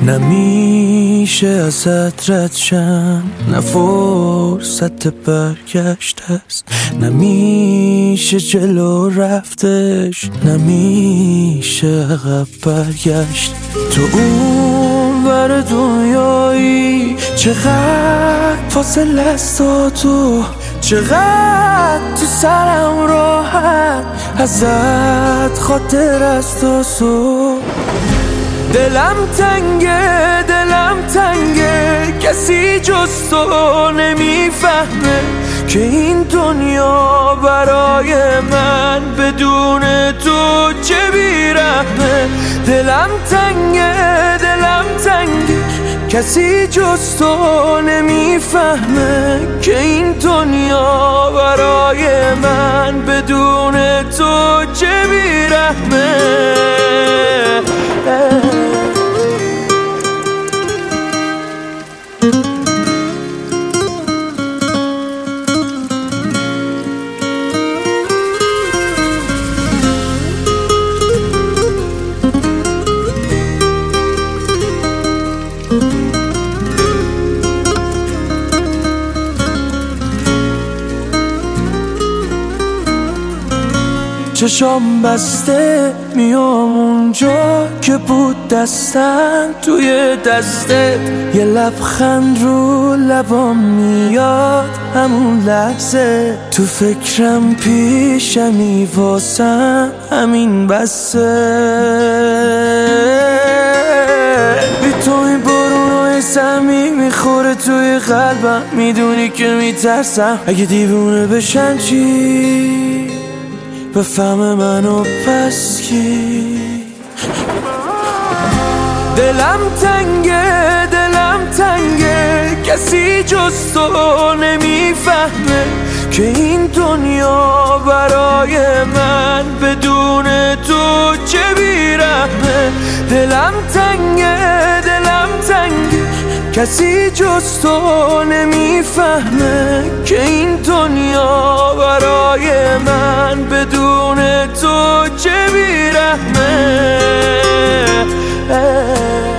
نمیشه ازت رد شم، نه فرصت برگشت است، نمیشه جلو رفتش، نمیشه عقب برگشت. تو اون ور دنیایی چقدر فاصله است تا تو، چقدر تو سرم راحت ازت خاطر است و صبح. دلم تنگه کسی جز تو نمیفهمه که این دنیا برای من بدون تو چه بیرحمه. دلم تنگه کسی جز تو نمیفهمه که این دنیا برای من بدون تو چه بیرحمه. چشام بسته میام اونجا که بود دستم توی دستت، یه لبخند رو لبام میاد همون لحظه، تو فکرم پیشمی واسم همین بسه. بی تو این بارونای سمی میخوره توی قلبم، میدونی که میترسم اگه دیوونه بشن چی بفهم منو پس کی. دلم تنگه کسی جز تو نمیفهمه که این دنیا برای من بدون تو چه بیرحمه. دلم تنگه کسی جز تو نمیفهمه که این دنیا برای من بدون تو چه بیرحمه.